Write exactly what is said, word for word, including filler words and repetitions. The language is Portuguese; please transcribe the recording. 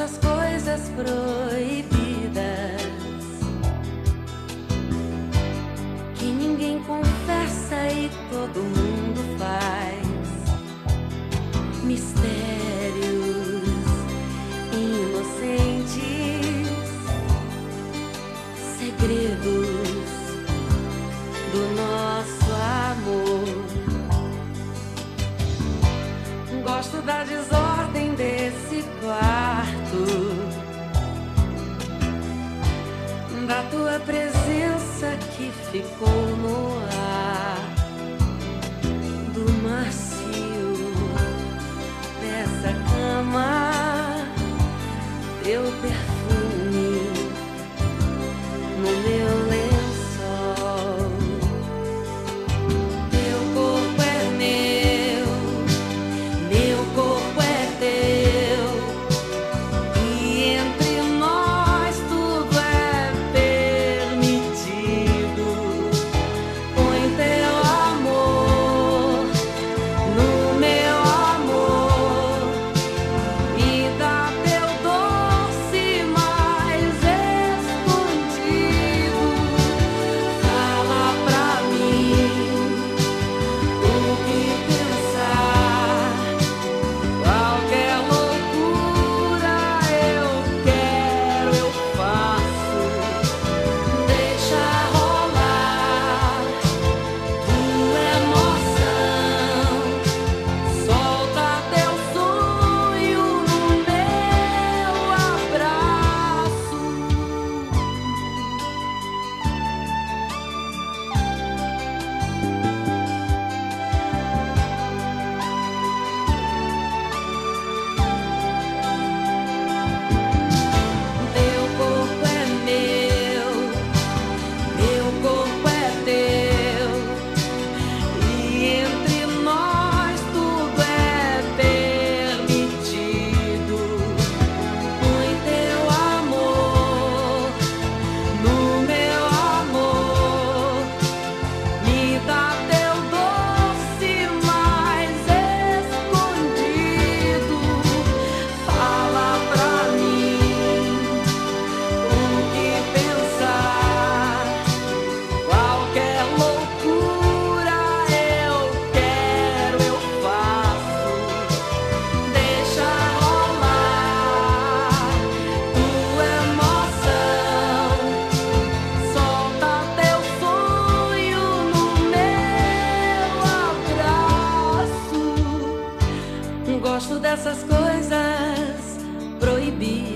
dessas coisas proibidas que ninguém confessa e todo mundo faz. Mistérios inocentes, segredos do nosso amor. Gosto da desordem desse quarto, da tua presença que ficou no ar, do macio dessa cama, teu perfume no meu lençol. Teu corpo é meu, meu corpo é teu, e entre nós tudo é permitido. Põe teu amor no meu amor, me dá teu doce mais escondido. Fala pra mim o que pensar, qualquer loucura eu quero, eu faço. Deixa rolar tua emoção, solta teu sonho no meu abraço. Teu corpo é meu, meu corpo é teu, e entre nós tudo é permitido. Põe teu amor no meu amor, me dá teu doce mais escondido. Fala pra mim o que pensar, qualquer loucura eu quero, eu faço. Deixa rolar tua emoção, solta teu sonho no meu abraço. Gosto dessas coisas proibidas